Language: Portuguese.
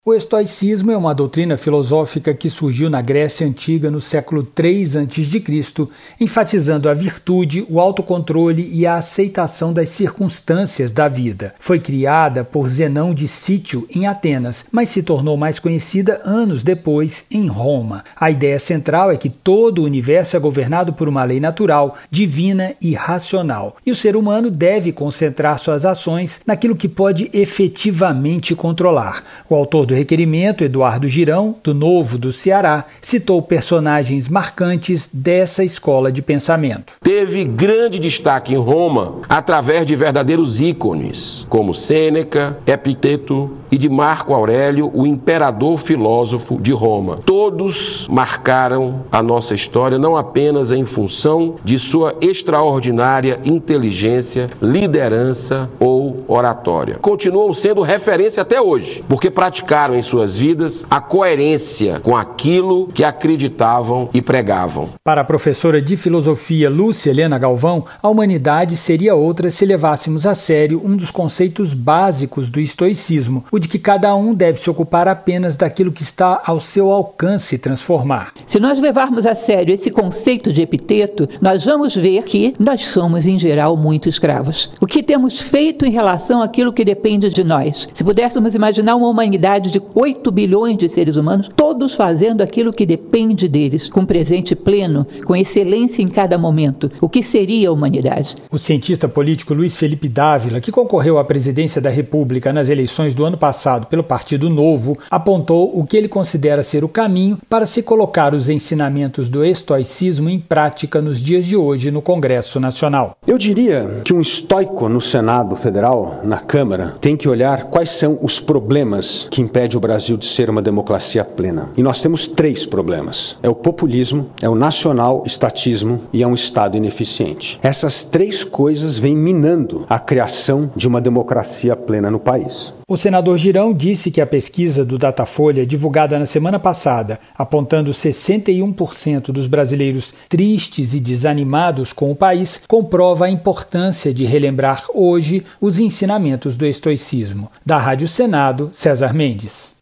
O estoicismo é uma doutrina filosófica que surgiu na Grécia Antiga no século III a.C., enfatizando a virtude, o autocontrole e a aceitação das circunstâncias da vida. Foi criada por Zenão de Cítio em Atenas, mas se tornou mais conhecida anos depois em Roma. A ideia central é que todo o universo é governado por uma lei natural, divina e racional, e o ser humano deve concentrar suas ações naquilo que pode efetivamente controlar. O autor do requerimento, Eduardo Girão, do Novo do Ceará, citou personagens marcantes dessa escola de pensamento. Teve grande destaque em Roma através de verdadeiros ícones, como Sêneca, Epiteto e de Marco Aurélio, o imperador filósofo de Roma. Todos marcaram a nossa história não apenas em função de sua extraordinária inteligência, liderança ou oratória. Continuam sendo referência até hoje, porque praticaram em suas vidas a coerência com aquilo que acreditavam e pregavam. Para a professora de filosofia Lúcia Helena Galvão, a humanidade seria outra se levássemos a sério um dos conceitos básicos do estoicismo, o de que cada um deve se ocupar apenas daquilo que está ao seu alcance transformar. Se nós levarmos a sério esse conceito de Epiteto, nós vamos ver que nós somos, em geral, muito escravos. O que temos feito em relação àquilo que depende de nós? Se pudéssemos imaginar uma humanidade de 8 bilhões de seres humanos, todos fazendo aquilo que depende deles, com presente pleno, com excelência em cada momento, o que seria a humanidade? O cientista político Luiz Felipe Dávila, que concorreu à presidência da República nas eleições do ano passado pelo Partido Novo, apontou o que ele considera ser o caminho para se colocar os ensinamentos do estoicismo em prática nos dias de hoje no Congresso Nacional. Eu diria que um estoico no Senado Federal, na Câmara, tem que olhar quais são os problemas que impedem o Brasil de ser uma democracia plena. E nós temos 3 problemas. É o populismo, é o nacional-estatismo e é um Estado ineficiente. Essas 3 coisas vêm minando a criação de uma democracia plena no país. O senador Girão disse que a pesquisa do Datafolha, divulgada na semana passada, apontando 61% dos brasileiros tristes e desanimados com o país, comprova a importância de relembrar hoje os ensinamentos do estoicismo. Da Rádio Senado, César Mendes.